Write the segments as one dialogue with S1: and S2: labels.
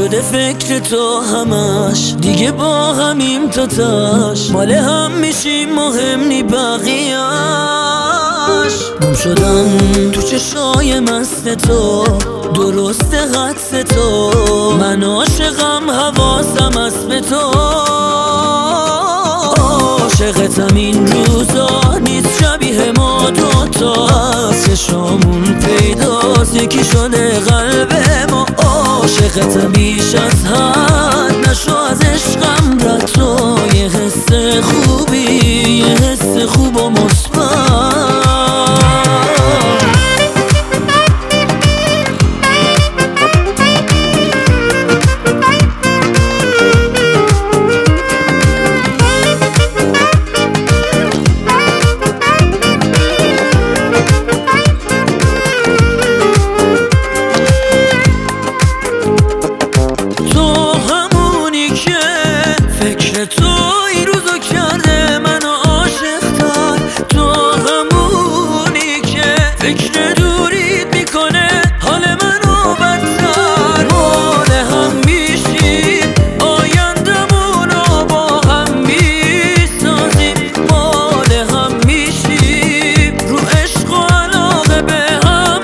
S1: شده فکر تو همش، دیگه با همیم تا تاش، مال هم میشیم مهم نی بقیه‌اش. گم شدم تو چشای مست تو، درست حدس تو، من عاشقم حواسم هست به تو. عاشقتم این روزا نیست شبیه ما دوتا، از چشامون پیداست یکی شده قلب ما. عاشقتم بیش از حد، نشو از عشقم رد تو، یه حس خوبی، یه حس خوب و مثبت.
S2: تو این روزو کرده منو عاشق‌تر، تو همونی که فکر دورید میکنه حال منو بدتر. مال هم میشیم آیندمونو با هم میسازیم، مال هم میشیم رو عشق و علاقه به هم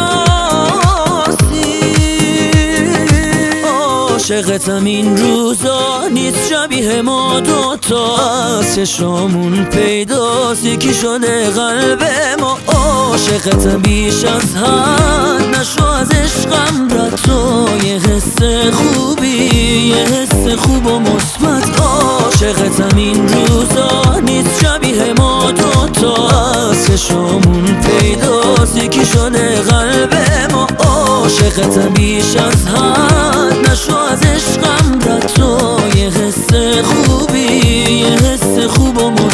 S2: اساسیم. عاشقتم این روزا نیست شبیه ما دوتا، از چشامون پیداست یکی شده قلب ما. عاشقتم بیش از حد، نشو از عشقم رد تو، یه حس خوبی، یه حس خوب و مثبت. عاشقتم این روزا نیست شبیه ما دوتا، از چشامون پیداست یکی شده قلب ما. عاشقتم بیش از حد، نشو از عشقم رد تو، یه حس خوبی، یه حس خوب و